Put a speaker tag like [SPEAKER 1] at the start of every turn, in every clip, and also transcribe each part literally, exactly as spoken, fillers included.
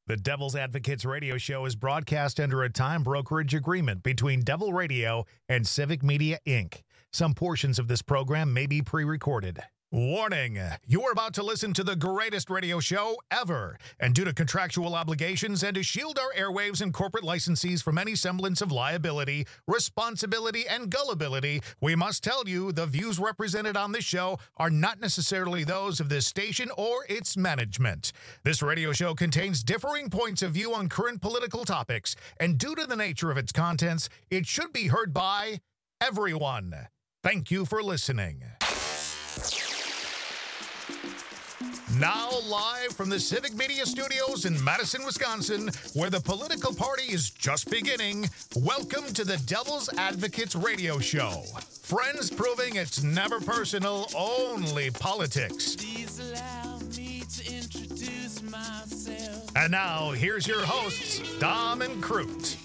[SPEAKER 1] The Devil's Advocates radio show is broadcast under a time brokerage agreement between Devil Radio and Civic Media, Incorporated. Some portions of this program may be pre-recorded. Warning, you're about to listen to the greatest radio show ever. And due to contractual obligations and to shield our airwaves and corporate licensees from any semblance of liability, responsibility, and gullibility, we must tell you the views represented on this show are not necessarily those of this station or its management. This radio show contains differing points of view on current political topics, and due to the nature of its contents, it should be heard by everyone. Thank you for listening. Now live from the Civic Media Studios in Madison, Wisconsin, where the political party is just beginning, welcome to the Devil's Advocates radio show. Friends proving it's never personal, only politics.
[SPEAKER 2] Please allow me to introduce myself.
[SPEAKER 1] And now, here's your hosts, Dom and Crute.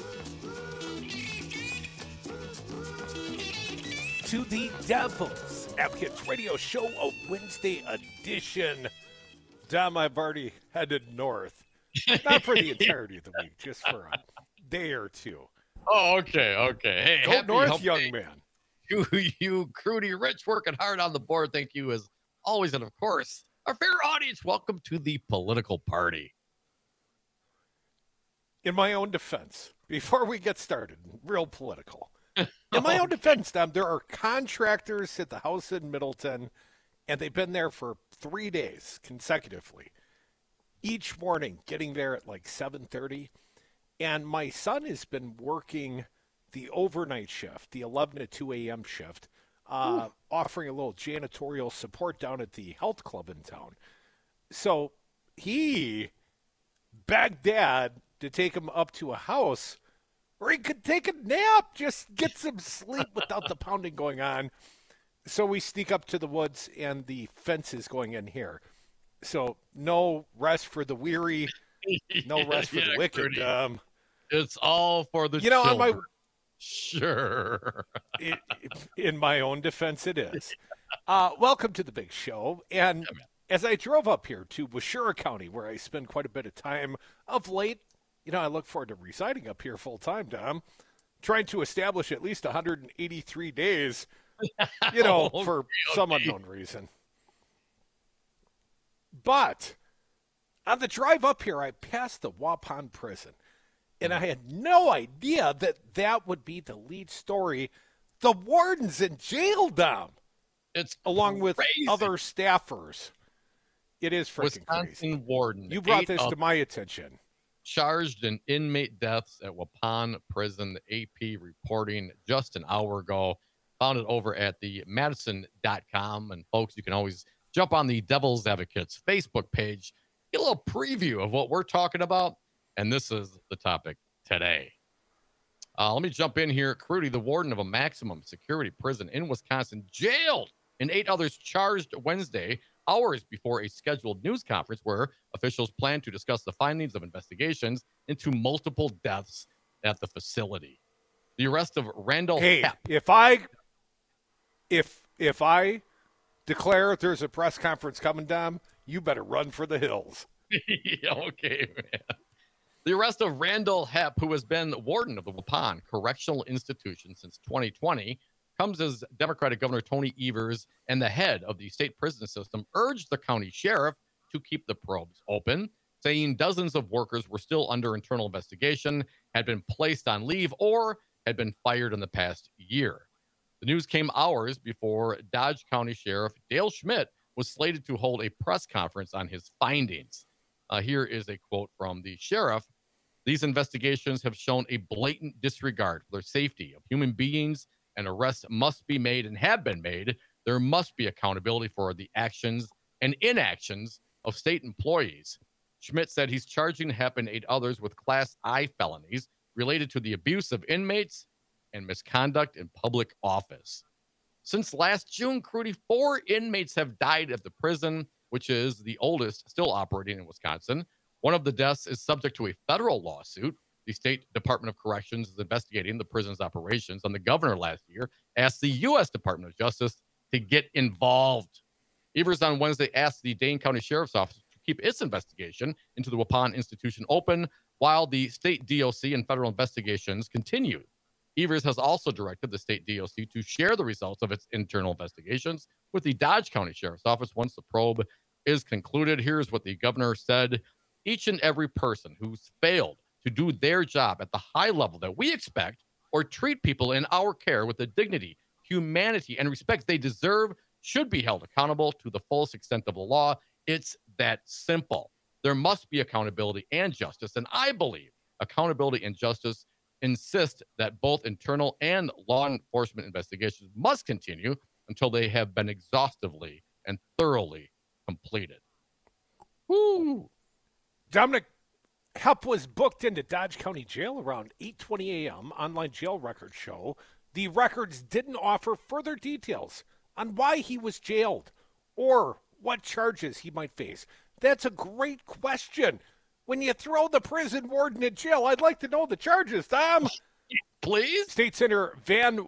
[SPEAKER 3] To the Devil's Advocates radio show, a Wednesday edition. Dom, I've already headed north. Not for the entirety of the week, just for a day or two.
[SPEAKER 4] Oh, okay, okay. Hey,
[SPEAKER 3] Go
[SPEAKER 4] happy
[SPEAKER 3] north,
[SPEAKER 4] hump
[SPEAKER 3] young
[SPEAKER 4] day
[SPEAKER 3] man.
[SPEAKER 4] To you, Crudy Rich, working hard on the board. Thank you as always. And of course, our fair audience, welcome to the political party.
[SPEAKER 3] In my own defense, before we get started, real political. In my own defense, Dom, there are contractors at the house in Middleton, and they've been there for three days consecutively. Each morning, getting there at like seven thirty. And my son has been working the overnight shift, the eleven to two a.m. shift, uh, offering a little janitorial support down at the health club in town. So he begged Dad to take him up to a house where he could take a nap, just get some sleep without the pounding going on. So we sneak up to the woods, and the fence is going in here. So no rest for the weary, no rest for
[SPEAKER 4] Yeah,
[SPEAKER 3] the wicked.
[SPEAKER 4] Crudy.
[SPEAKER 3] Um,
[SPEAKER 4] It's all for the
[SPEAKER 3] you know, on
[SPEAKER 4] children.
[SPEAKER 3] my
[SPEAKER 4] Sure.
[SPEAKER 3] it, in my own defense, it is. Uh, welcome to the big show. And as I drove up here to Washura County, where I spend quite a bit of time of late, you know, I look forward to residing up here full time, Dom, trying to establish at least one hundred eighty-three days, you know,
[SPEAKER 4] Okay,
[SPEAKER 3] for some
[SPEAKER 4] okay.
[SPEAKER 3] unknown reason. But on the drive up here, I passed the Waupun prison, and I had no idea that that would be the lead story. The warden's in jail, Dom,
[SPEAKER 4] It's
[SPEAKER 3] along with
[SPEAKER 4] crazy.
[SPEAKER 3] other staffers. It is freaking
[SPEAKER 4] Wisconsin
[SPEAKER 3] crazy.
[SPEAKER 4] warden.
[SPEAKER 3] You brought
[SPEAKER 4] eight
[SPEAKER 3] this
[SPEAKER 4] of
[SPEAKER 3] to my attention.
[SPEAKER 4] charged in inmate deaths at Waupun Prison. The A P reporting just an hour ago. Found it over at the Madison dot com. And folks, you can always jump on the Devil's Advocates Facebook page, get a little preview of what we're talking about. And this is the topic today. Uh, let me jump in here. Crudy, the warden of a maximum security prison in Wisconsin, jailed, and eight others charged Wednesday, hours before a scheduled news conference where officials plan to discuss the findings of investigations into multiple deaths at the facility. The arrest of Randall
[SPEAKER 3] Hey,
[SPEAKER 4] Hepp.
[SPEAKER 3] if I if if I declare there's a press conference coming, Dom, you better run for the hills.
[SPEAKER 4] Yeah, okay, man. The arrest of Randall Hepp, who has been warden of the Waupun Correctional Institution since twenty twenty, comes as Democratic Governor Tony Evers and the head of the state prison system urged the county sheriff to keep the probes open, saying dozens of workers were still under internal investigation, had been placed on leave, or had been fired in the past year. The news came hours before Dodge County Sheriff Dale Schmidt was slated to hold a press conference on his findings. Uh, here is a quote from the sheriff. These investigations have shown a blatant disregard for the safety of human beings, and arrests must be made and have been made. There must be accountability for the actions and inactions of state employees. Schmidt said he's charging Hepp and eight others with Class I felonies related to the abuse of inmates and misconduct in public office. Since last June, Crudy, four inmates have died at the prison, which is the oldest still operating in Wisconsin. One of the deaths is subject to a federal lawsuit. The State Department of Corrections is investigating the prison's operations, and the governor last year asked the U S Department of Justice to get involved. Evers on Wednesday asked the Dane County Sheriff's Office to keep its investigation into the Waupun institution open while the state D O C and federal investigations continue. Evers has also directed the state D O C to share the results of its internal investigations with the Dodge County Sheriff's Office once the probe is concluded. Here's what the governor said. Each and every person who's failed to do their job at the high level that we expect or treat people in our care with the dignity, humanity, and respect they deserve should be held accountable to the fullest extent of the law. It's that simple. There must be accountability and justice, and I believe accountability and justice insist that both internal and law enforcement investigations must continue until they have been exhaustively and thoroughly completed. Woo!
[SPEAKER 3] Dominic, Hepp was booked into Dodge County Jail around eight twenty a.m. Online jail records show the records didn't offer further details on why he was jailed or what charges he might face. That's a great question. When you throw the prison warden in jail, I'd like to know the charges, Tom.
[SPEAKER 4] Please?
[SPEAKER 3] State Senator Van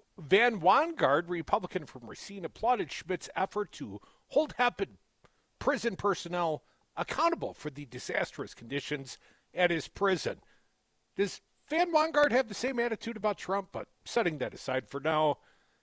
[SPEAKER 3] Van Wangard, Republican from Racine, applauded Schmidt's effort to hold Hepp and prison personnel accountable for the disastrous conditions at his prison. Does Van Wangard have the same attitude about Trump? But setting that aside for now,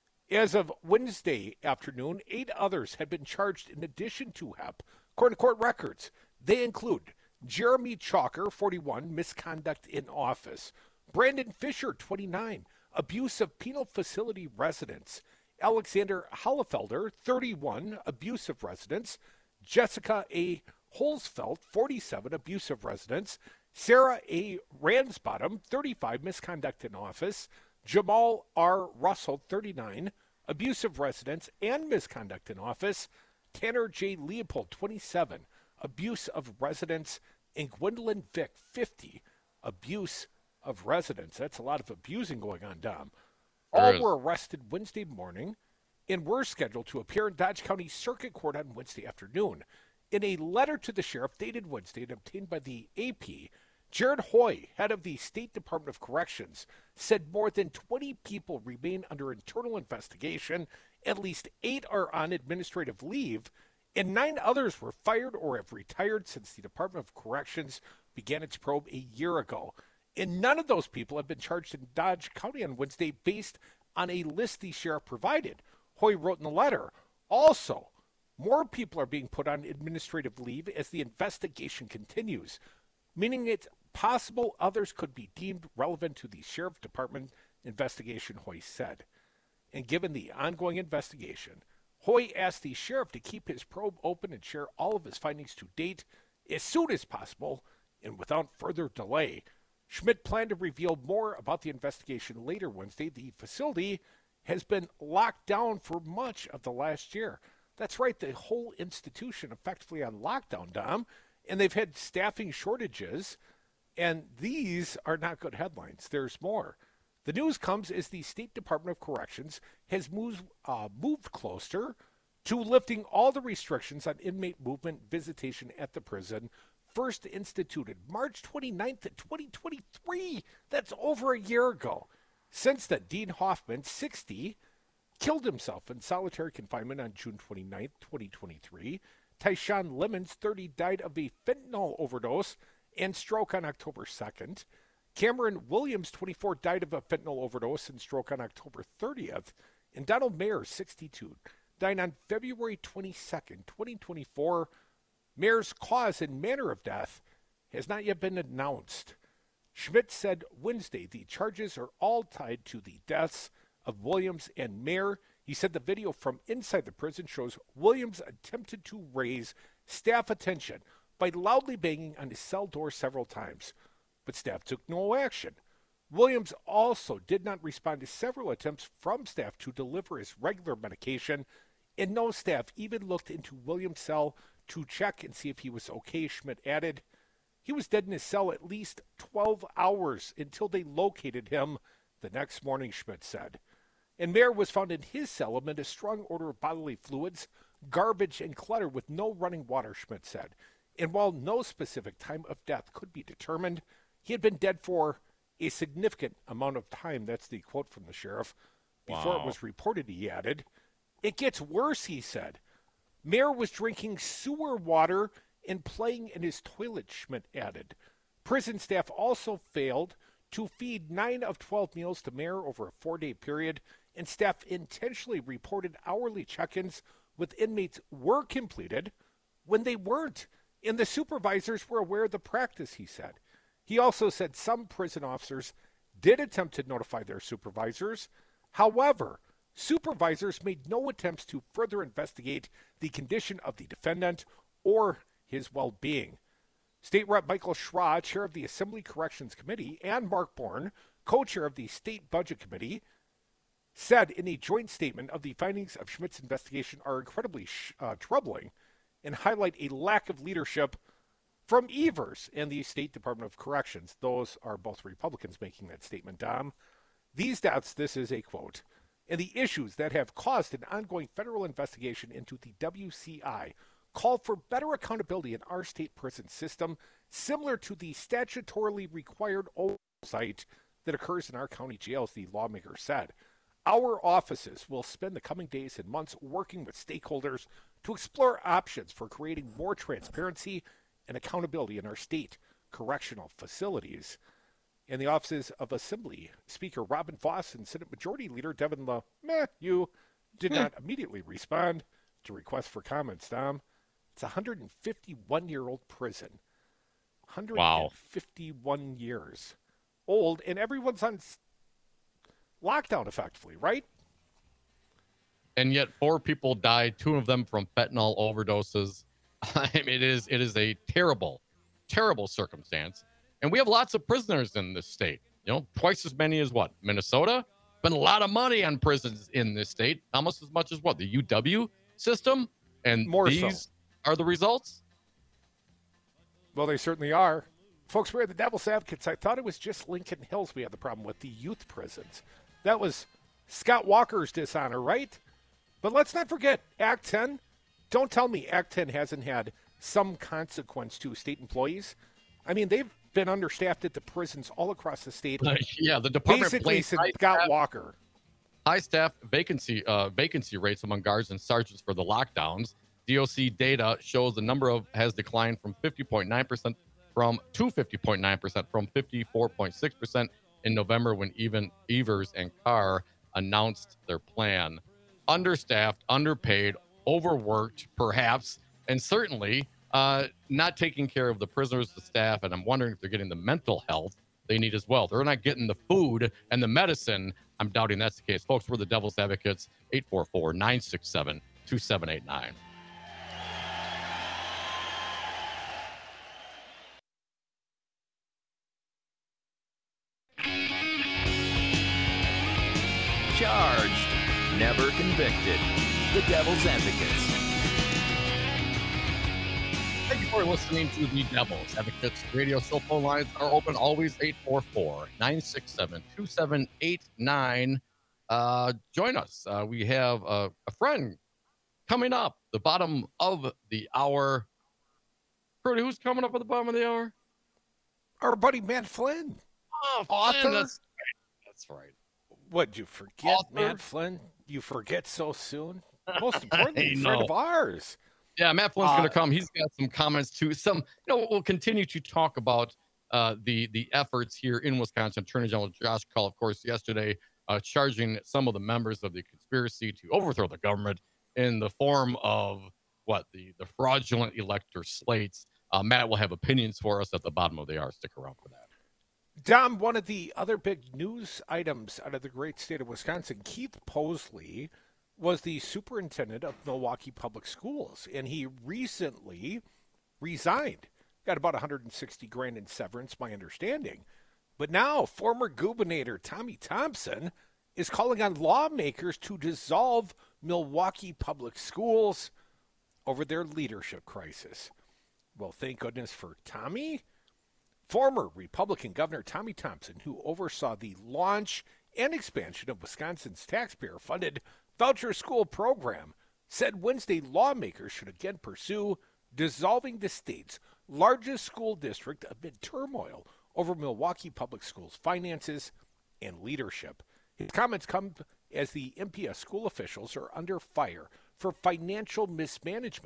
[SPEAKER 3] as of Wednesday afternoon, eight others had been charged in addition to Hepp, according to court records. They include Jeremy Chalker, forty-one, misconduct in office; Brandon Fisher, twenty-nine, abuse of penal facility residents; Alexander Hollefelder, thirty-one, abuse of residents; Jessica A. Holzfeld, forty-seven, abuse of residents; Sarah A. Ransbottom, thirty-five, misconduct in office; Jamal R. Russell, thirty-nine, abuse of residents and misconduct in office; Tanner J. Leopold, twenty-seven, abuse of residents; and Gwendolyn Vick, fifty, abuse of residents. That's a lot of abusing going on, Dom. All were arrested Wednesday morning and were scheduled to appear in Dodge County Circuit Court on Wednesday afternoon. In a letter to the sheriff dated Wednesday and obtained by the A P, Jared Hoy, head of the State Department of Corrections, said more than twenty people remain under internal investigation, at least eight are on administrative leave, and nine others were fired or have retired since the Department of Corrections began its probe a year ago. And none of those people have been charged in Dodge County on Wednesday based on a list the sheriff provided. Hoy wrote in the letter, also, more people are being put on administrative leave as the investigation continues, meaning it's possible others could be deemed relevant to the Sheriff Department investigation, Hoy said. And given the ongoing investigation, Hoy asked the sheriff to keep his probe open and share all of his findings to date as soon as possible and without further delay. Schmidt planned to reveal more about the investigation later Wednesday. The facility has been locked down for much of the last year. That's right, the whole institution effectively on lockdown, Dom, and they've had staffing shortages, and these are not good headlines. There's more. The news comes as the State Department of Corrections has moved, uh, moved closer to lifting all the restrictions on inmate movement visitation at the prison, first instituted March twenty-ninth, twenty twenty-three. That's over a year ago. Since then, Dean Hoffman, sixty, killed himself in solitary confinement on June twenty-ninth, twenty twenty-three. Tyshawn Lemons, thirty, died of a fentanyl overdose and stroke on October second. Cameron Williams, twenty-four, died of a fentanyl overdose and stroke on October thirtieth. And Donald Mayer, sixty-two, died on February twenty-second, twenty twenty-four. Mayer's cause and manner of death has not yet been announced. Schmidt said Wednesday the charges are all tied to the deaths of Williams and Mayer. He said the video from inside the prison shows Williams attempted to raise staff attention by loudly banging on his cell door several times, but staff took no action. Williams also did not respond to several attempts from staff to deliver his regular medication, and no staff even looked into Williams' cell to check and see if he was okay. Schmidt added, he was dead in his cell at least twelve hours until they located him the next morning, Schmidt said. And Mayer was found in his cell amid a strong odor of bodily fluids, garbage, and clutter with no running water, Schmidt said. And while no specific time of death could be determined, he had been dead for a significant amount of time. That's the quote from the sheriff. Before
[SPEAKER 4] Wow.
[SPEAKER 3] it was reported, he added, it gets worse, he said. Mayer was drinking sewer water and playing in his toilet, Schmidt added. Prison staff also failed to feed nine of twelve meals to Mayer over a four-day period, and staff intentionally reported hourly check-ins with inmates were completed when they weren't, and the supervisors were aware of the practice, he said. He also said some prison officers did attempt to notify their supervisors. However, supervisors made no attempts to further investigate the condition of the defendant or his well-being. State Rep Michael Schra, chair of the Assembly Corrections Committee, and Mark Bourne, co-chair of the State Budget Committee, said in a joint statement of the findings of Schmidt's investigation are incredibly sh- uh, troubling and highlight a lack of leadership from Evers and the State Department of Corrections. Those are both Republicans making that statement, Dom. These doubts, this is a quote, and the issues that have caused an ongoing federal investigation into the W C I call for better accountability in our state prison system, similar to the statutorily required oversight that occurs in our county jails, the lawmaker said. Our offices will spend the coming days and months working with stakeholders to explore options for creating more transparency and accountability in our state correctional facilities. In the offices of Assembly Speaker Robin Voss and Senate Majority Leader Devin LeMahieu did not immediately respond to requests for comments, Tom. It's a one hundred fifty-one-year-old prison. one hundred fifty-one wow. years old, and everyone's on lockdown effectively, right?
[SPEAKER 4] And yet four people died, two of them from fentanyl overdoses. I mean, it is it is a terrible, terrible circumstance. And we have lots of prisoners in this state. You know, twice as many as what? Minnesota? Spent a lot of money on prisons in this state, almost as much as what? The U W system? And
[SPEAKER 3] more
[SPEAKER 4] these
[SPEAKER 3] so.
[SPEAKER 4] Are the results?
[SPEAKER 3] Well, they certainly are. Folks, we're the Devil's Advocates. I thought it was just Lincoln Hills we had the problem with, the youth prisons. That was Scott Walker's dishonor, right? But let's not forget, Act ten. Don't tell me Act ten hasn't had some consequence to state employees. I mean, they've been understaffed at the prisons all across the state.
[SPEAKER 4] Uh, yeah, the department
[SPEAKER 3] basically since Scott staff, Walker.
[SPEAKER 4] High staff vacancy uh, vacancy rates among guards and sergeants for the lockdowns. D O C data shows the number of has declined from fifty point nine percent from to fifty point nine percent from fifty-four point six percent in November when even Evers and Carr announced their plan. Understaffed, underpaid, overworked, perhaps, and certainly uh, not taking care of the prisoners, the staff, and I'm wondering if they're getting the mental health they need as well. They're not getting the food and the medicine. I'm doubting that's the case. Folks, we're the Devil's Advocates, eight four four, nine six seven, two seven eight nine.
[SPEAKER 5] Charged, never convicted. The Devil's Advocates.
[SPEAKER 4] Thank you for listening to the Devil's Advocates radio show. Phone lines are open always, eight four four, nine six seven, two seven eight nine. Uh, join us. Uh, we have a, a friend coming up, the bottom of the hour. Pretty, who's coming up at the bottom of the hour?
[SPEAKER 3] Our buddy Matt Flynn.
[SPEAKER 4] Oh,
[SPEAKER 3] author.
[SPEAKER 4] Flynn, that's right. That's right.
[SPEAKER 3] What'd you forget,
[SPEAKER 4] Author?
[SPEAKER 3] Matt Flynn? You forget so soon? Most importantly,
[SPEAKER 4] I
[SPEAKER 3] friend
[SPEAKER 4] know.
[SPEAKER 3] of ours.
[SPEAKER 4] Yeah, Matt Flynn's
[SPEAKER 3] Uh,
[SPEAKER 4] going to come. He's got some comments too. Some, you know, we'll continue to talk about uh, the the efforts here in Wisconsin. Attorney General Josh Cull, of course, yesterday uh, charging some of the members of the conspiracy to overthrow the government in the form of what the the fraudulent elector slates. Uh, Matt will have opinions for us at the bottom of the hour. Stick around for that.
[SPEAKER 3] Dom, one of the other big news items out of the great state of Wisconsin, Keith Posley was the superintendent of Milwaukee Public Schools, and he recently resigned. Got about one hundred sixty grand in severance, my understanding. But now former Gubernator Tommy Thompson is calling on lawmakers to dissolve Milwaukee Public Schools over their leadership crisis. Well, thank goodness for Tommy. Former Republican Governor Tommy Thompson, who oversaw the launch and expansion of Wisconsin's taxpayer-funded voucher school program, said Wednesday lawmakers should again pursue dissolving the state's largest school district amid turmoil over Milwaukee Public Schools' finances and leadership. His comments come as the M P S school officials are under fire for financial mismanagement.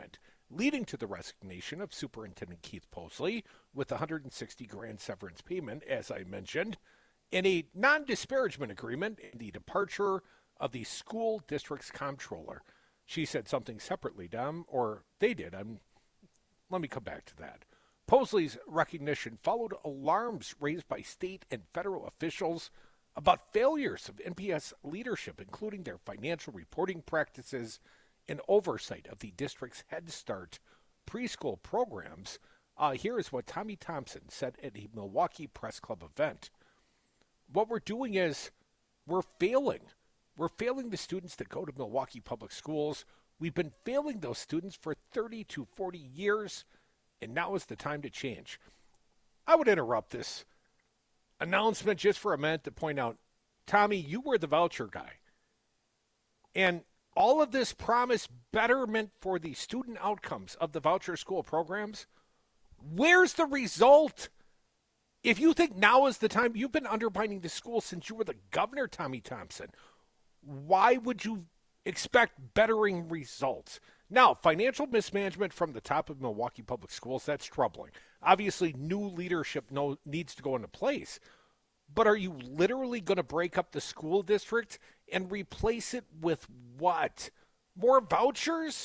[SPEAKER 3] leading to the resignation of Superintendent Keith Posley with the one hundred sixty grand severance payment, as I mentioned, and a non-disparagement agreement and the departure of the school district's comptroller. She said something separately, Dom, or they did. I'm, let me come back to that. Posley's recognition followed alarms raised by state and federal officials about failures of N P S leadership, including their financial reporting practices and oversight of the district's Head Start preschool programs. Uh, here is what Tommy Thompson said at a Milwaukee Press Club event. What we're doing is we're failing. We're failing the students that go to Milwaukee Public Schools. We've been failing those students for thirty to forty years, and now is the time to change. I would interrupt this announcement just for a minute to point out, Tommy, you were the voucher guy. And all of this promised betterment for the student outcomes of the voucher school programs. Where's the result? If you think now is the time, you've been undermining the school since you were the governor, Tommy Thompson. Why would you expect bettering results? Now, financial mismanagement from the top of Milwaukee Public Schools, that's troubling. Obviously, new leadership no, needs to go into place. But are you literally going to break up the school district and replace it with what? More vouchers?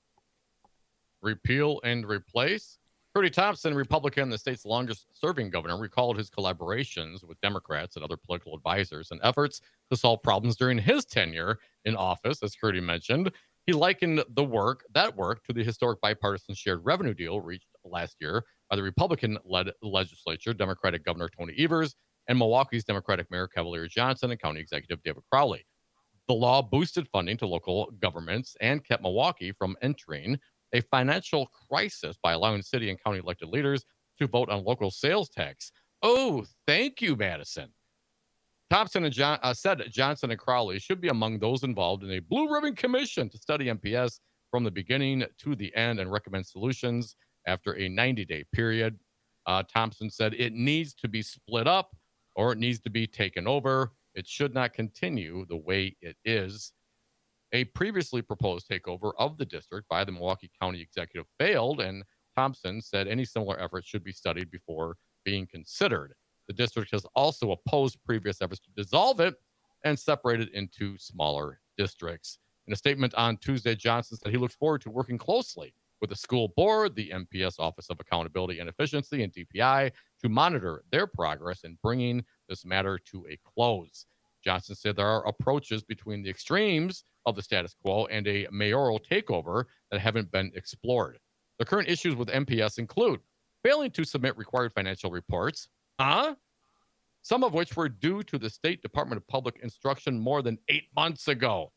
[SPEAKER 4] Repeal and replace? Trudy Thompson, Republican, the state's longest-serving governor, recalled his collaborations with Democrats and other political advisors and efforts to solve problems during his tenure in office, as Trudy mentioned. He likened the work, that work, to the historic bipartisan shared revenue deal reached last year by the Republican-led legislature, Democratic Governor Tony Evers, and Milwaukee's Democratic Mayor Cavalier Johnson and County Executive David Crowley. The law boosted funding to local governments and kept Milwaukee from entering a financial crisis by allowing city and county elected leaders to vote on local sales tax. Oh, thank you, Madison. Thompson and John, uh, said Johnson and Crowley should be among those involved in a blue ribbon commission to study M P S from the beginning to the end and recommend solutions after a ninety-day period. Uh, Thompson said it needs to be split up or it needs to be taken over. It should not continue the way it is. A previously proposed takeover of the district by the Milwaukee County Executive failed, and Thompson said any similar efforts should be studied before being considered. The district has also opposed previous efforts to dissolve it and separate it into smaller districts. In a statement on Tuesday, Johnson said he looks forward to working closely with the school board, the M P S Office of Accountability and Efficiency, and D P I to monitor their progress in bringing this matter to a close. Johnson said there are approaches between the extremes of the status quo and a mayoral takeover that haven't been explored. The current issues with M P S include failing to submit required financial reports, huh? Some of which were due to the State Department of Public Instruction more than eight months ago.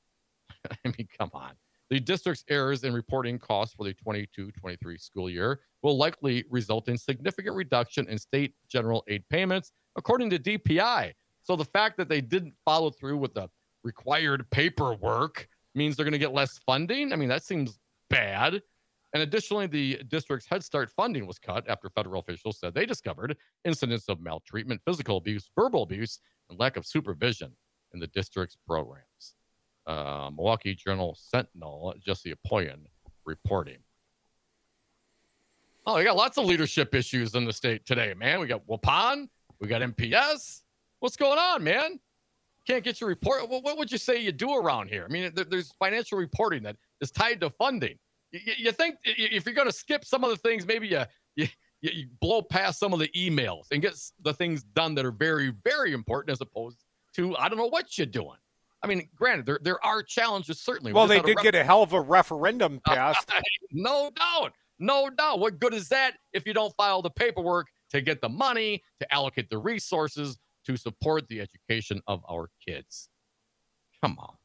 [SPEAKER 4] I mean, come on. The district's errors in reporting costs for the twenty-two twenty-three school year will likely result in significant reduction in state general aid payments, according to D P I. So the fact that they didn't follow through with the required paperwork means they're going to get less funding. I mean, that seems bad. And additionally, the district's Head Start funding was cut after federal officials said they discovered incidents of maltreatment, physical abuse, verbal abuse, and lack of supervision in the district's programs. Uh, Milwaukee Journal Sentinel, Jesse Apoyan, reporting. Oh, we got lots of leadership issues in the state today, man. We got Waupun. We got M P S. What's going on, man? Can't get your report. Well, what would you say you do around here? I mean, there, there's financial reporting that is tied to funding. You, you think if you're going to skip some of the things, maybe you, you you blow past some of the emails and get the things done that are very, very important as opposed to, I don't know what you're doing. I mean, granted, there, there are challenges, certainly.
[SPEAKER 3] Well, they did ref- get a hell of a referendum passed.
[SPEAKER 4] No doubt. No doubt. What good is that if you don't file the paperwork to get the money, to allocate the resources, to support the education of our kids? Come on.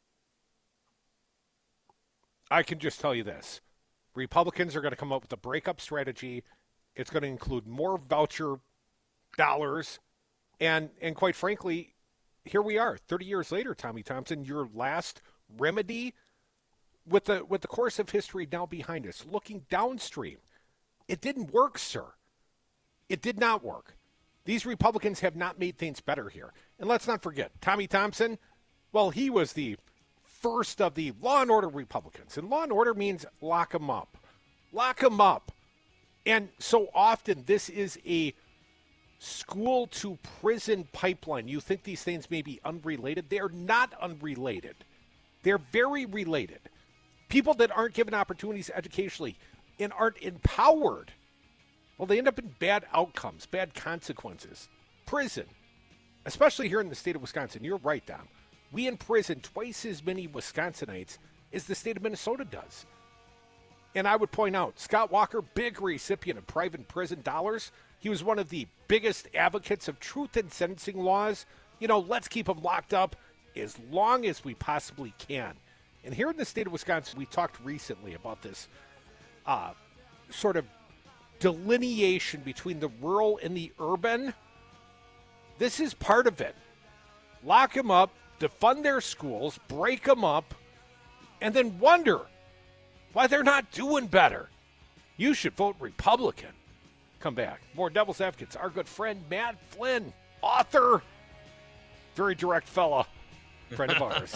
[SPEAKER 3] I can just tell you this. Republicans are going to come up with a breakup strategy. It's going to include more voucher dollars. And, and quite frankly, here we are, thirty years later, Tommy Thompson, your last remedy with the with the course of history now behind us, looking downstream. It didn't work, sir. It did not work. These Republicans have not made things better here. And let's not forget, Tommy Thompson, well, he was the first of the law and order Republicans. And law and order means lock them up. Lock them up. And so often this is a school to prison pipeline. You think these things may be unrelated? They're not unrelated. They're very related. People that aren't given opportunities educationally and aren't empowered, well, they end up in bad outcomes, bad consequences. Prison, especially here in the state of Wisconsin. You're right, Dom. We imprison twice as many Wisconsinites as the state of Minnesota does. And I would point out, Scott Walker, big recipient of private prison dollars. He was one of the biggest advocates of truth in sentencing laws. You know, let's keep them locked up as long as we possibly can. And here in the state of Wisconsin, we talked recently about this uh, sort of delineation between the rural and the urban. This is part of it. Lock them up, defund their schools, break them up, and then wonder why they're not doing better. You should vote Republican. Come back. More Devil's Advocates. Our good friend Matt Flynn, author, very direct fella, friend of ours.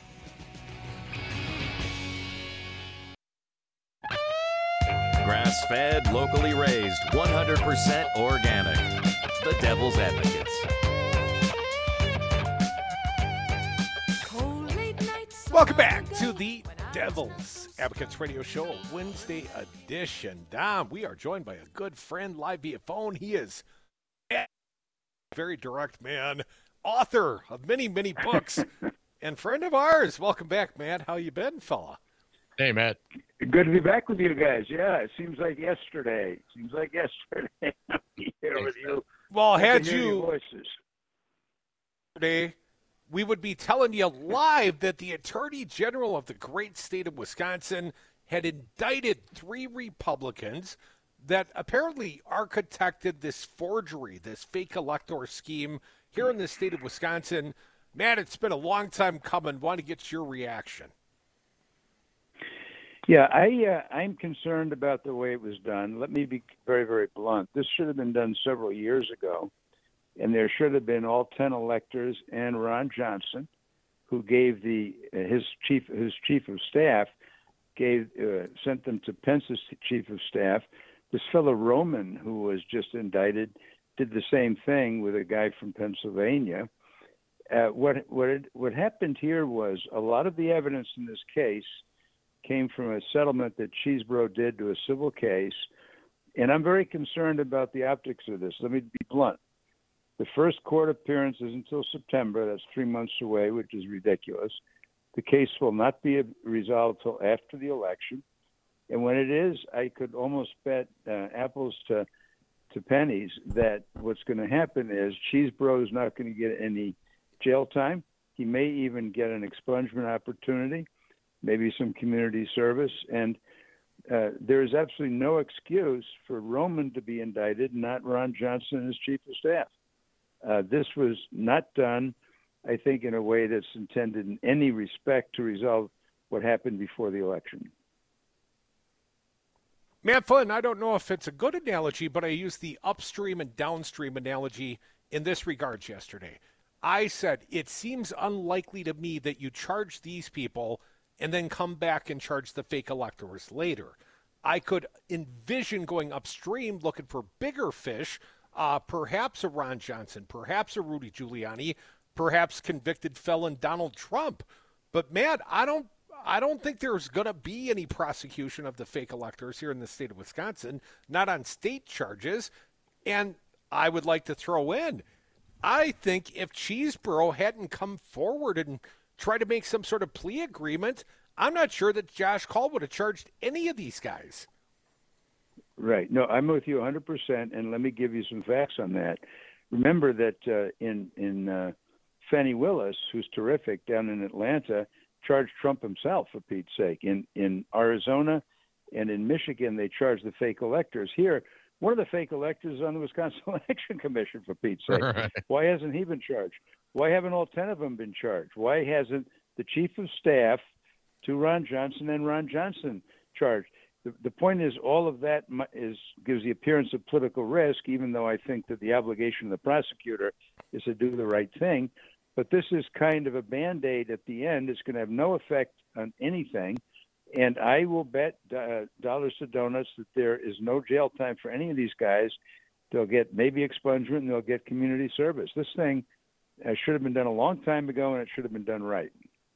[SPEAKER 5] Grass-fed, locally raised, one hundred percent organic. The Devil's Advocates.
[SPEAKER 3] Welcome back to the Devil's Advocates Radio Show, Wednesday edition. Dom, we are joined by a good friend live via phone. He is a very direct man, author of many, many books, and friend of ours. Welcome back, Matt. How you been, fella?
[SPEAKER 4] Hey, Matt.
[SPEAKER 6] Good to be back with you guys. Yeah, it seems like yesterday. Seems like yesterday. I'm here with you.
[SPEAKER 3] Well, had
[SPEAKER 6] you
[SPEAKER 3] you
[SPEAKER 6] voices.
[SPEAKER 3] Yesterday, we would be telling you live that the Attorney General of the great state of Wisconsin had indicted three Republicans that apparently architected this forgery, this fake elector scheme here in the state of Wisconsin. Matt, it's been a long time coming. Want to get your reaction?
[SPEAKER 6] Yeah, I, uh, I'm concerned about the way it was done. Let me be very, very blunt. This should have been done several years ago, and there should have been all ten electors and Ron Johnson, who gave the uh, his chief his chief of staff gave uh, sent them to Pence's chief of staff. This fellow Roman, who was just indicted, did the same thing with a guy from Pennsylvania. Uh, what what it, what happened here was a lot of the evidence in this case came from a settlement that Chesebro did to a civil case, and I'm very concerned about the optics of this. Let me be blunt. The first court appearance is until September. That's three months away, which is ridiculous. The case will not be resolved until after the election, and when it is, I could almost bet uh, apples to to pennies that what's going to happen is Chesebro is not going to get any jail time. He may even get an expungement opportunity, maybe some community service, and uh, there is absolutely no excuse for Roman to be indicted, not Ron Johnson and his chief of staff. Uh, this was not done, I think, in a way that's intended in any respect to resolve what happened before the election.
[SPEAKER 3] Matt Flynn, I don't know if it's a good analogy, but I used the upstream and downstream analogy in this regards yesterday. I said, it seems unlikely to me that you charge these people and then come back and charge the fake electors later. I could envision going upstream looking for bigger fish, uh, perhaps a Ron Johnson, perhaps a Rudy Giuliani, perhaps convicted felon Donald Trump. But, Matt, I don't I don't think there's going to be any prosecution of the fake electors here in the state of Wisconsin, not on state charges. And I would like to throw in, I think if Chesebro hadn't come forward and try to make some sort of plea agreement, I'm not sure that Josh Call would have charged any of these guys.
[SPEAKER 6] Right. No, I'm with you one hundred percent, and let me give you some facts on that. Remember that uh, in in uh, Fani Willis, who's terrific down in Atlanta, charged Trump himself, for Pete's sake. In in Arizona and in Michigan, they charged the fake electors. Here, one of the fake electors is on the Wisconsin Election Commission, for Pete's sake. Right. Why hasn't he been charged? Why haven't all ten of them been charged? Why hasn't the chief of staff to Ron Johnson and Ron Johnson charged? The, the point is, all of that is gives the appearance of political risk, even though I think that the obligation of the prosecutor is to do the right thing. But this is kind of a Band-Aid at the end. It's going to have no effect on anything. And I will bet uh, dollars to donuts that there is no jail time for any of these guys. They'll get maybe expungement and they'll get community service. This thing uh, should have been done a long time ago, and it should have been done right.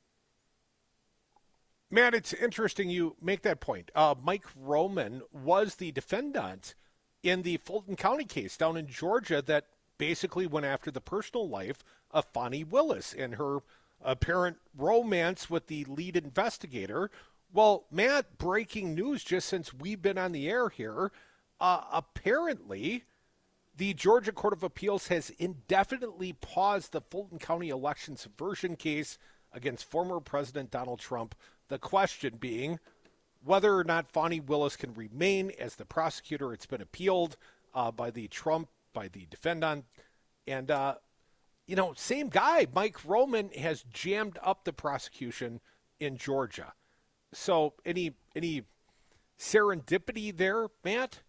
[SPEAKER 3] Matt, it's interesting you make that point. Uh, Mike Roman was the defendant in the Fulton County case down in Georgia that basically went after the personal life of Fani Willis and her apparent romance with the lead investigator. Well, Matt, breaking news just since we've been on the air here, uh, apparently the Georgia Court of Appeals has indefinitely paused the Fulton County election subversion case against former President Donald Trump. The question being whether or not Fani Willis can remain as the prosecutor. It's been appealed uh, by the Trump, by the defendant. And, uh, you know, same guy, Mike Roman, has jammed up the prosecution in Georgia. So any any serendipity there, Matt?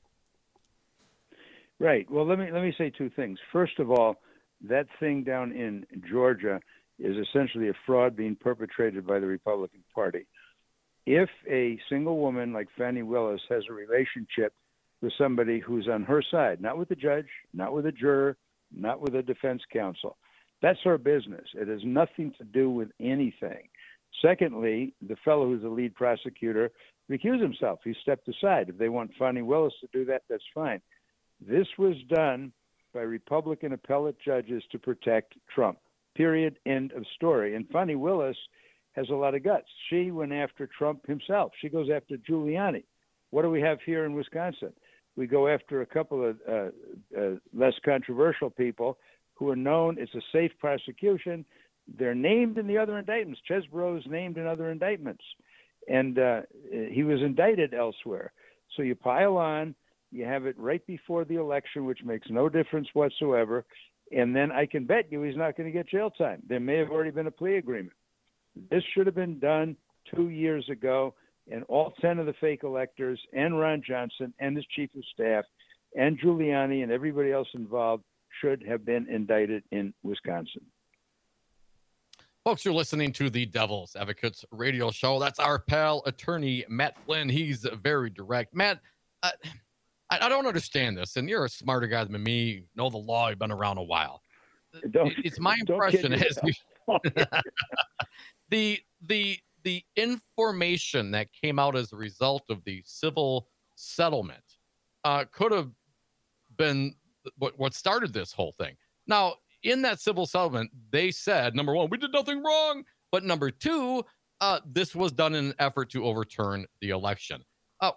[SPEAKER 6] Right. Well, let me let me say two things. First of all, that thing down in Georgia is essentially a fraud being perpetrated by the Republican Party. If a single woman like Fani Willis has a relationship with somebody who's on her side, not with the judge, not with a juror, not with a defense counsel, that's her business. It has nothing to do with anything. Secondly, the fellow who's the lead prosecutor recused himself. He stepped aside. If they want Fani Willis to do that, that's fine. This was done by Republican appellate judges to protect Trump. Period. End of story. And Fani Willis has a lot of guts. She went after Trump himself. She goes after Giuliani. What do we have here in Wisconsin? We go after a couple of uh, uh, less controversial people who are known. It's a safe prosecution. They're named in the other indictments. Chesbrough is named in other indictments. And uh, he was indicted elsewhere. So you pile on, you have it right before the election, which makes no difference whatsoever. And then I can bet you he's not going to get jail time. There may have already been a plea agreement. This should have been done two years ago, and all ten of the fake electors and Ron Johnson and his chief of staff and Giuliani and everybody else involved should have been indicted in Wisconsin.
[SPEAKER 4] Folks, you're listening to the Devil's Advocates radio show. That's our pal, attorney Matt Flynn. He's very direct. Matt, uh, I, I don't understand this, and you're a smarter guy than me. You know the law. You've been around a while.
[SPEAKER 6] Don't,
[SPEAKER 4] it's my
[SPEAKER 6] don't
[SPEAKER 4] impression
[SPEAKER 6] kid
[SPEAKER 4] is the the the information that came out as a result of the civil settlement uh, could have been what what started this whole thing. Now, in that civil settlement, they said, number one, we did nothing wrong, but number two, uh, this was done in an effort to overturn the election. Uh,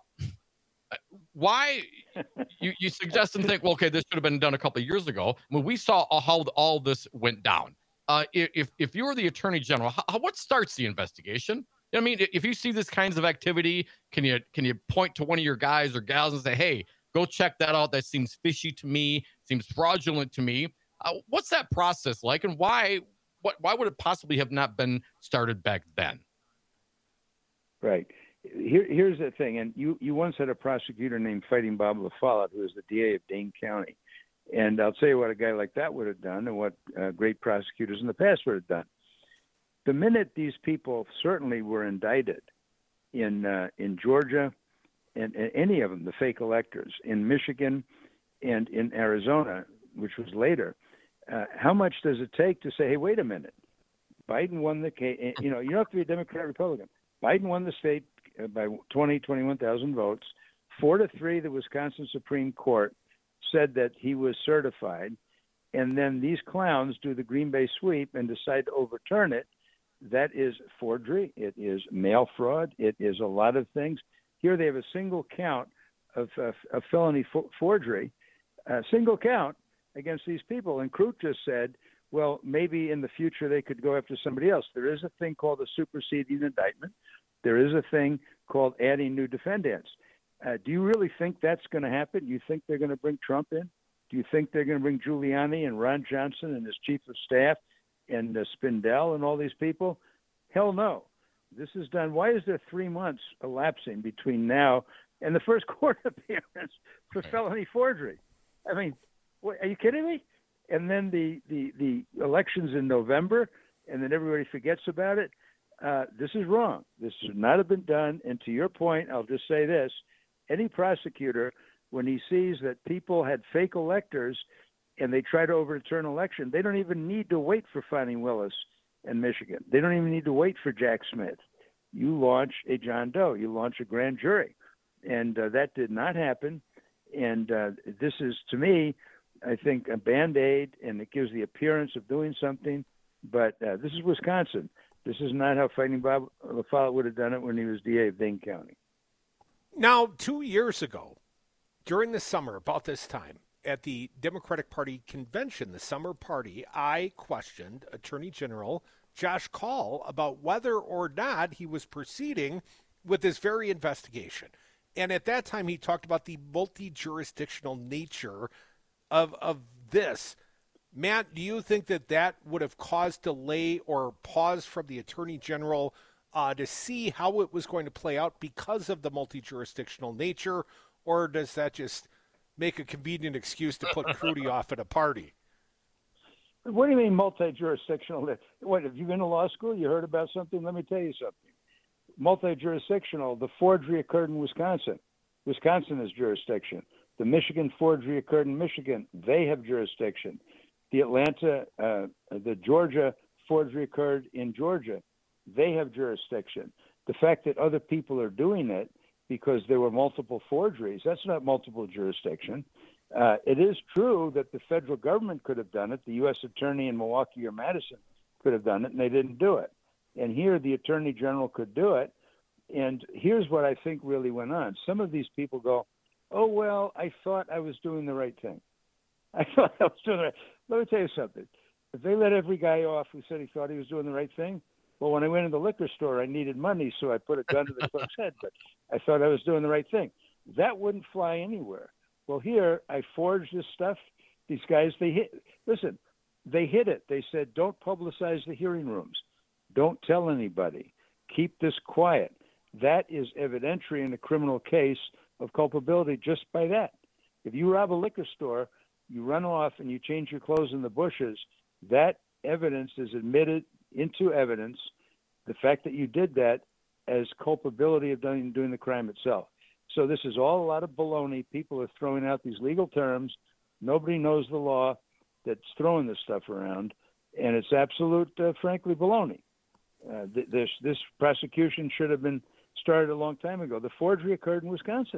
[SPEAKER 4] why you, you suggest and think, well, okay, this should have been done a couple of years ago. When we saw how all this went down. Uh, if if you were the attorney general, how, what starts the investigation? I mean, if you see this kinds of activity, can you can you point to one of your guys or gals and say, hey, go check that out? That seems fishy to me, seems fraudulent to me. Uh, what's that process like, and why what why would it possibly have not been started back then?
[SPEAKER 6] Right. Here, here's the thing, and you, you once had a prosecutor named Fighting Bob LaFollette, who was the D A of Dane County. And I'll tell you what a guy like that would have done and what uh, great prosecutors in the past would have done. The minute these people certainly were indicted in uh, in Georgia, and, and any of them, the fake electors, in Michigan and in Arizona, which was later, uh, how much does it take to say, hey, wait a minute, Biden won the case? You know, you don't have to be a Democrat or Republican. Biden won the state by twenty, twenty-one thousand votes. Four to three, the Wisconsin Supreme Court said that he was certified. And then these clowns do the Green Bay sweep and decide to overturn it. That is forgery. It is mail fraud. It is a lot of things. Here they have a single count of, of, of felony fo- forgery, a single count against these people. And Crute just said, well, maybe in the future they could go after somebody else. There is a thing called a superseding indictment. There is a thing called adding new defendants. Uh, do you really think that's going to happen? Do you think they're going to bring Trump in? Do you think they're going to bring Giuliani and Ron Johnson and his chief of staff and uh, Spindell and all these people? Hell no. This is done. Why is there three months elapsing between now and the first court appearance for felony forgery? I mean, what, are you kidding me? And then the, the, the elections in November, and then everybody forgets about it. uh, this is wrong. This should not have been done. And to your point, I'll just say this. Any prosecutor, when he sees that people had fake electors and they try to overturn an election, they don't even need to wait for Fani Willis in Michigan. They don't even need to wait for Jack Smith. You launch a John Doe. You launch a grand jury. And uh, that did not happen. And uh, this is, to me, I think, a Band-Aid, and it gives the appearance of doing something. But uh, this is Wisconsin. This is not how Fighting Bob LaFollette would have done it when he was D A of Dane County.
[SPEAKER 3] Now, two years ago, during the summer, about this time, at the Democratic Party convention, the summer party, I questioned Attorney General Josh Kaul about whether or not he was proceeding with this very investigation. And at that time, he talked about the multi-jurisdictional nature of of this. Matt, do you think that that would have caused delay or pause from the Attorney General uh, to see how it was going to play out because of the multi-jurisdictional nature, or does that just make a convenient excuse to put Crudy off at a party?
[SPEAKER 6] What do you mean multi-jurisdictional? What, have you been to law school? You heard about something? Let me tell you something. Multi-jurisdictional, the forgery occurred in Wisconsin. Wisconsin has jurisdiction. The Michigan forgery occurred in Michigan. They have jurisdiction. The Atlanta, uh, the Georgia forgery occurred in Georgia. They have jurisdiction. The fact that other people are doing it because there were multiple forgeries, that's not multiple jurisdiction. Uh, it is true that the federal government could have done it. The U S attorney in Milwaukee or Madison could have done it, and they didn't do it. And here the attorney general could do it. And here's what I think really went on. Some of these people go, oh, well, I thought I was doing the right thing. I thought I was doing the right Let me tell you something. If they let every guy off who said he thought he was doing the right thing, well, when I went in the liquor store, I needed money, so I put a gun to the clerk's head, but I thought I was doing the right thing. That wouldn't fly anywhere. Well, here, I forged this stuff. These guys, they hit, listen, they hid it. They said, don't publicize the hearing rooms. Don't tell anybody. Keep this quiet. That is evidentiary in a criminal case of culpability just by that. If you rob a liquor store, you run off and you change your clothes in the bushes, that evidence is admitted into evidence, the fact that you did that, as culpability of doing, doing the crime itself. So this is all a lot of baloney. People are throwing out these legal terms. Nobody knows the law that's throwing this stuff around, and it's absolute, uh, frankly, baloney. Uh, th- this, this prosecution should have been started a long time ago. The forgery occurred in Wisconsin.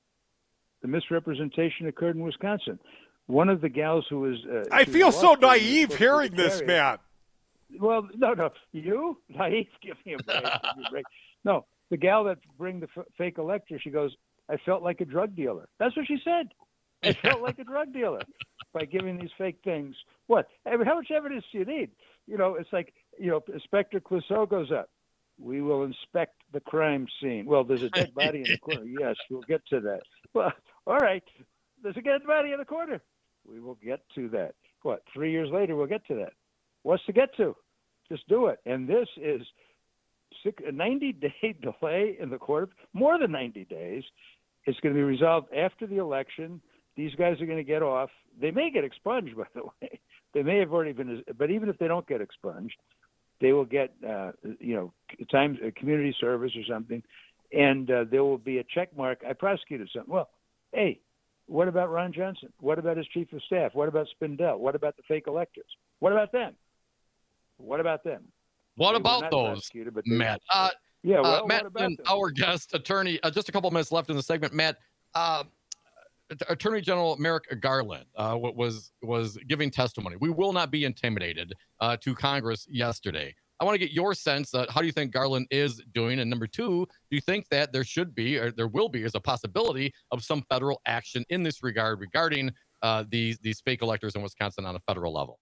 [SPEAKER 6] The misrepresentation occurred in Wisconsin. One of the gals who was uh,
[SPEAKER 3] I feel so naive
[SPEAKER 6] was
[SPEAKER 3] hearing this, Matt.
[SPEAKER 6] Well, no, no, you naive. Give me a break. Give me a break. No, the gal that bring the f- fake elector, she goes, I felt like a drug dealer. That's what she said. I felt like a drug dealer by giving these fake things. What? I mean, how much evidence do you need? You know, it's like, you know, Inspector Clouseau goes up. We will inspect the crime scene. Well, there's a dead body in the corner. Yes, we'll get to that. Well, all right. There's a dead body in the corner. We will get to that. What? Three years later, we'll get to that. What's to get to? Just do it. And this is six, a ninety-day delay in the court, more than ninety days. It's going to be resolved after the election. These guys are going to get off. They may get expunged, by the way. They may have already been, but even if they don't get expunged, they will get, uh, you know, time, uh, community service or something, and uh, there will be a check mark. I prosecuted something. Well, hey, what about Ron Johnson? What about his chief of staff? What about Spindell? What about the fake electors? What about them? What about them?
[SPEAKER 4] What
[SPEAKER 6] They
[SPEAKER 4] about those,
[SPEAKER 6] they,
[SPEAKER 4] Matt? Uh,
[SPEAKER 6] yeah, well,
[SPEAKER 4] uh, Matt,
[SPEAKER 6] what about
[SPEAKER 4] and
[SPEAKER 6] them?
[SPEAKER 4] our guest attorney, uh, just a couple minutes left in the segment. Matt, uh, Attorney General Merrick Garland uh, was was giving testimony. We will not be intimidated uh, to Congress yesterday. I want to get your sense. Uh, how do you think Garland is doing? And number two, do you think that there should be, or there will be, is a possibility of some federal action in this regard regarding uh, these these fake electors in Wisconsin on a federal level?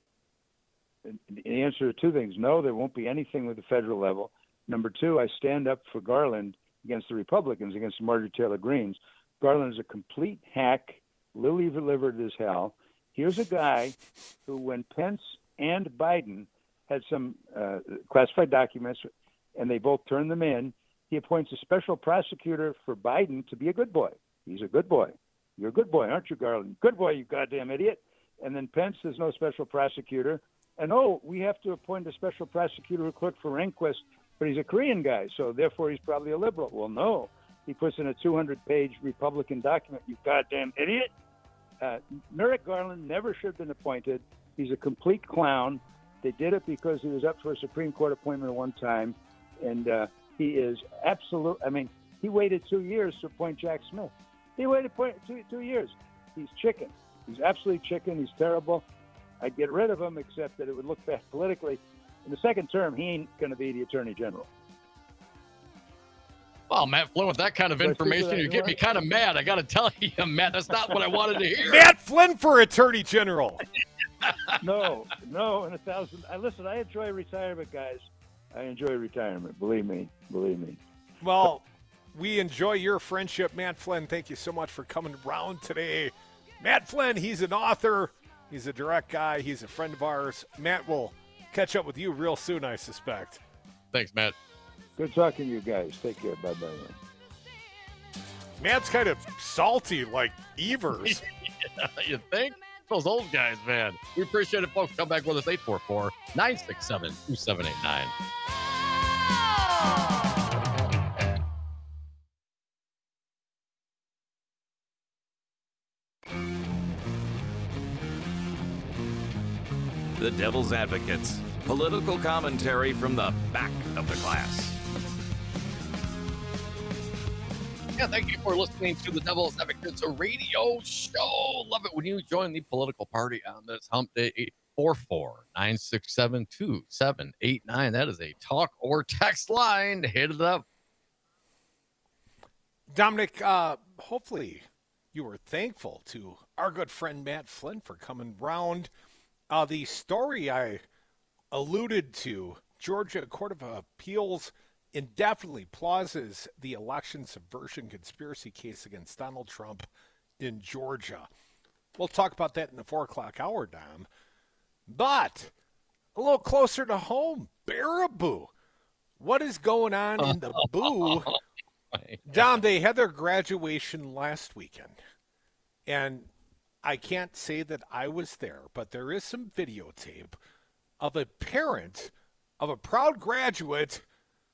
[SPEAKER 6] The answer to two things. No, there won't be anything with the federal level. Number two, I stand up for Garland against the Republicans, against the Marjorie Taylor Greens. Garland is a complete hack, lily-livered as hell. Here's a guy who, when Pence and Biden had some uh, classified documents, and they both turned them in, he appoints a special prosecutor for Biden to be a good boy. He's a good boy. You're a good boy, aren't you, Garland? Good boy, you goddamn idiot. And then Pence, there's no special prosecutor. And, oh, we have to appoint a special prosecutor who clerked for Rehnquist but he's a Korean guy, so therefore he's probably a liberal. Well, no. He puts in a two hundred page Republican document, you goddamn idiot. Uh, Merrick Garland never should have been appointed. He's a complete clown. They did it because he was up for a Supreme Court appointment at one time, and uh, he is absolute. I mean, he waited two years to appoint Jack Smith. He waited point, two, two years. He's chicken. He's absolutely chicken. He's terrible. I'd get rid of him, except that it would look bad politically. In the second term, he ain't going to be the Attorney General.
[SPEAKER 4] Well, Matt Flynn, with that kind of information, you get me kind of mad. I got to tell you, Matt, that's not what I wanted to hear.
[SPEAKER 3] Matt Flynn for Attorney General.
[SPEAKER 6] No, no, and a thousand. I listen. I enjoy retirement, guys. I enjoy retirement. Believe me, believe me.
[SPEAKER 3] Well, we enjoy your friendship, Matt Flynn. Thank you so much for coming around today. Matt Flynn, he's an author. He's a direct guy. He's a friend of ours. Matt will catch up with you real soon, I suspect.
[SPEAKER 4] Thanks, Matt.
[SPEAKER 6] Good talking to you guys. Take care. Bye-bye.
[SPEAKER 3] Matt's kind of salty like Evers.
[SPEAKER 4] Yeah, you think? Those old guys, man. We appreciate it, folks. Come back with us, eight four four, nine six seven, two seven eight nine.
[SPEAKER 5] The Devil's Advocates. Political commentary from the back of the class.
[SPEAKER 4] Yeah, thank you for listening to the Devil's Advocates radio show. Love it when you join the political party on this hump day. eight four four, nine six seven, two seven eight nine. That is a talk or text line. Hit it up.
[SPEAKER 3] Dominic, uh, hopefully you were thankful to our good friend Matt Flynn for coming round. Uh, the story I alluded to, Georgia Court of Appeals indefinitely pauses the election subversion conspiracy case against Donald Trump in Georgia. We'll talk about that in the four o'clock hour, Dom. But a little closer to home, Baraboo. What is going on in the boo? Dom, they had their graduation last weekend. And I can't say that I was there, but there is some videotape of a parent of a proud graduate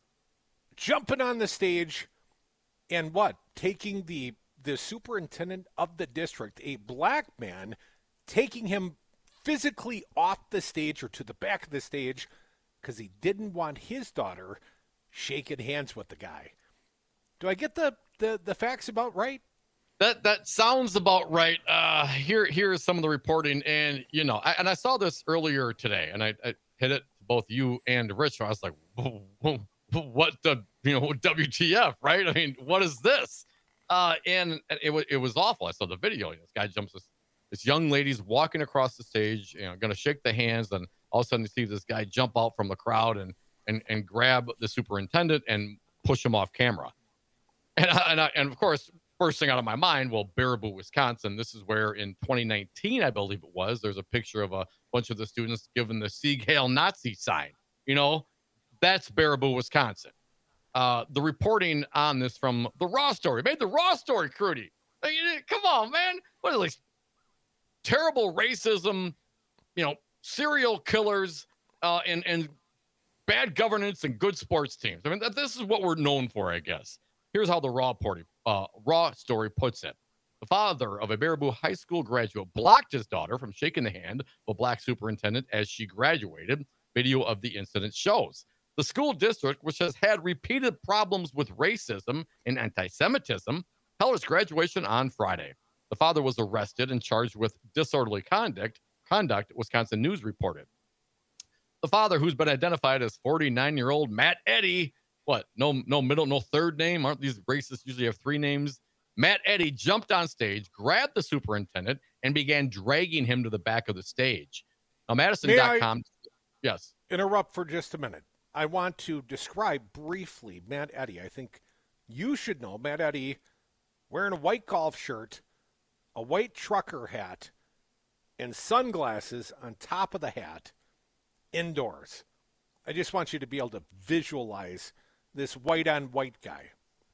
[SPEAKER 3] jumping on the stage and what? Taking the the superintendent of the district, a black man, taking him physically off the stage or to the back of the stage because he didn't want his daughter shaking hands with the guy. Do I get the, the, the facts about right?
[SPEAKER 4] That that sounds about right. Uh, here here is some of the reporting, and you know, I, and I saw this earlier today, and I, I hit it to both you and Rich. I was like, whoa, whoa, what the you know W T F, right? I mean, what is this? Uh, and it was it was awful. I saw the video. This guy jumps. This, this young lady's walking across the stage, you know, going to shake the hands, and all of a sudden you see this guy jump out from the crowd and and and grab the superintendent and push him off camera. And I, and I, and of course. First thing out of my mind, well, Baraboo, Wisconsin. This is where in twenty nineteen, I believe it was, there's a picture of a bunch of the students given the Sieg Heil Nazi sign. You know, that's Baraboo, Wisconsin. Uh, the reporting on this from the Raw Story made the Raw Story, Crudy. Like, come on, man. What is this? Terrible racism, you know, serial killers, uh, and, and bad governance and good sports teams. I mean, that, this is what we're known for, I guess. Here's how the Raw, party, uh, Raw Story puts it. The father of a Baraboo High School graduate blocked his daughter from shaking the hand of a black superintendent as she graduated. Video of the incident shows. The school district, which has had repeated problems with racism and anti-Semitism, held its graduation on Friday. The father was arrested and charged with disorderly conduct, conduct, Wisconsin News reported. The father, who's been identified as forty-nine-year-old Matt Eddy, what, no no middle, no third name? Aren't these racists usually have three names? Matt Eddy jumped on stage, grabbed the superintendent, and began dragging him to the back of the stage. Now, Madison dot com, yes.
[SPEAKER 3] Interrupt for just a minute. I want to describe briefly Matt Eddy. I think you should know Matt Eddy wearing a white golf shirt, a white trucker hat, and sunglasses on top of the hat, indoors. I just want you to be able to visualize this white-on-white guy.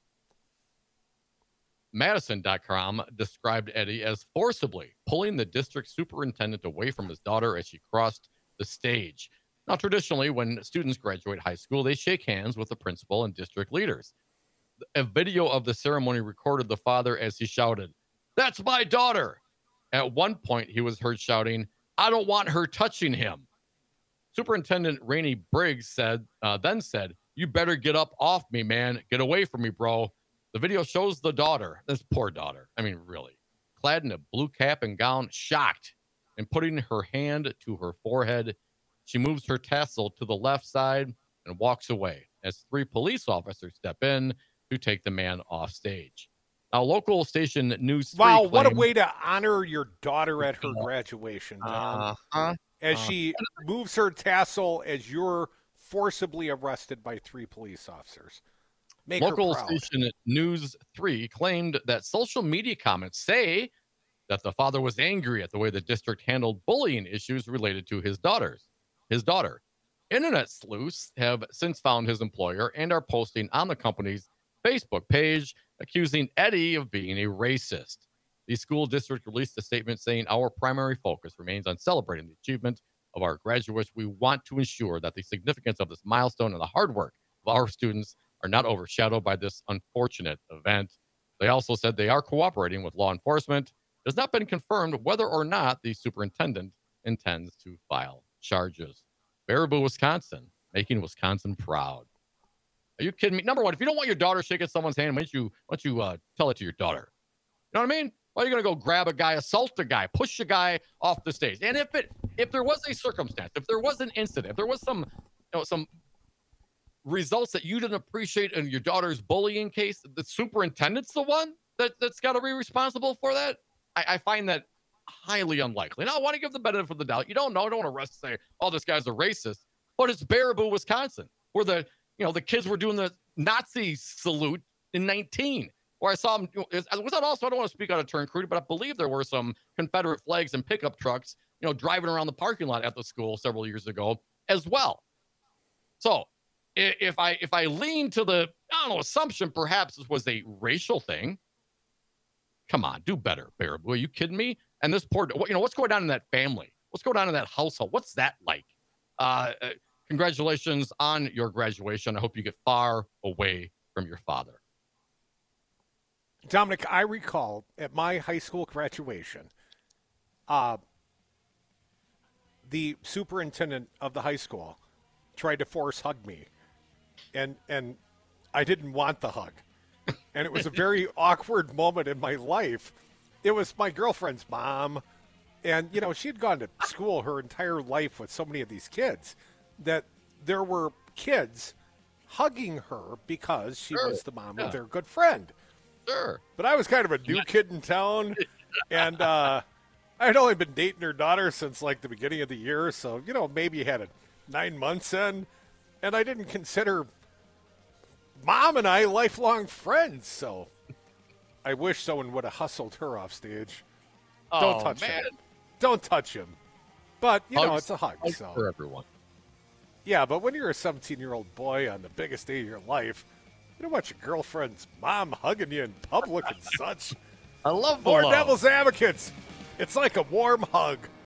[SPEAKER 4] Madison dot com described Eddy as forcibly pulling the district superintendent away from his daughter as she crossed the stage. Now, traditionally, when students graduate high school, they shake hands with the principal and district leaders. A video of the ceremony recorded the father as he shouted, "That's my daughter." At one point, he was heard shouting, "I don't want her touching him." Superintendent Rainey Briggs said, uh, then said, "You better get up off me, man. Get away from me, bro." The video shows the daughter, this poor daughter, I mean, really, clad in a blue cap and gown, shocked, and putting her hand to her forehead. She moves her tassel to the left side and walks away as three police officers step in to take the man off stage. Now, local station News three
[SPEAKER 3] Wow, what a
[SPEAKER 4] claimed-
[SPEAKER 3] way to honor your daughter at her graduation, Tom.
[SPEAKER 4] Uh-huh.
[SPEAKER 3] As
[SPEAKER 4] uh,
[SPEAKER 3] she moves her tassel as you're forcibly arrested by three police officers. Make
[SPEAKER 4] Local
[SPEAKER 3] her proud.
[SPEAKER 4] station News three claimed that social media comments say that the father was angry at the way the district handled bullying issues related to his daughters. His daughter. Internet sleuths have since found his employer and are posting on the company's Facebook page accusing Eddie of being a racist. The school district released a statement saying, "Our primary focus remains on celebrating the achievement of our graduates. We want to ensure that the significance of this milestone and the hard work of our students are not overshadowed by this unfortunate event." They also said they are cooperating with law enforcement. It has not been confirmed whether or not the superintendent intends to file charges. Baraboo, Wisconsin, making Wisconsin proud. Are you kidding me? Number one, if you don't want your daughter shaking someone's hand, why don't you, why don't you uh, tell it to your daughter? You know what I mean? Why are you going to go grab a guy, assault a guy, push a guy off the stage? And if it, if there was a circumstance, if there was an incident, if there was some, you know, some results that you didn't appreciate in your daughter's bullying case, the superintendent's the one that, that's got to be responsible for that? I, I find that highly unlikely. Now, I want to give the benefit of the doubt. You don't know. I don't want to arrest and say, "Oh, this guy's a racist." But it's Baraboo, Wisconsin, where the, you know, the kids were doing the Nazi salute in nineteen. Where I saw them, was that also, I don't want to speak out of turn, crude, but I believe there were some Confederate flags and pickup trucks, you know, driving around the parking lot at the school several years ago as well. So if I if I lean to the, I don't know, assumption perhaps this was a racial thing, come on, do better, Baraboo. Are you kidding me? And this poor, you know, what's going on in that family? What's going on in that household? What's that like? Uh, uh, congratulations on your graduation. I hope you get far away from your father.
[SPEAKER 3] Dominic, I recall at my high school graduation, uh, the superintendent of the high school tried to force hug me, and and I didn't want the hug, and it was a very awkward moment in my life. It was my girlfriend's mom, and you know she had gone to school her entire life with so many of these kids that there were kids hugging her because she
[SPEAKER 4] Sure.
[SPEAKER 3] was the mom
[SPEAKER 4] Yeah.
[SPEAKER 3] of their good friend.
[SPEAKER 4] Sure.
[SPEAKER 3] But I was kind of a new kid in town, and uh, I'd only been dating her daughter since like the beginning of the year, so you know maybe had it nine months in, and I didn't consider Mom and I lifelong friends. So I wish someone would have hustled her off stage. Don't
[SPEAKER 4] Oh,
[SPEAKER 3] touch
[SPEAKER 4] man.
[SPEAKER 3] him. Don't touch him. But you know
[SPEAKER 4] Hugs-
[SPEAKER 3] it's a hug.
[SPEAKER 4] Hugs
[SPEAKER 3] So
[SPEAKER 4] for everyone.
[SPEAKER 3] yeah, but when you're a seventeen-year-old boy on the biggest day of your life, you don't want your girlfriend's mom hugging you in public and such.
[SPEAKER 4] I love the
[SPEAKER 3] More
[SPEAKER 4] love.
[SPEAKER 3] devil's advocates. It's like a warm hug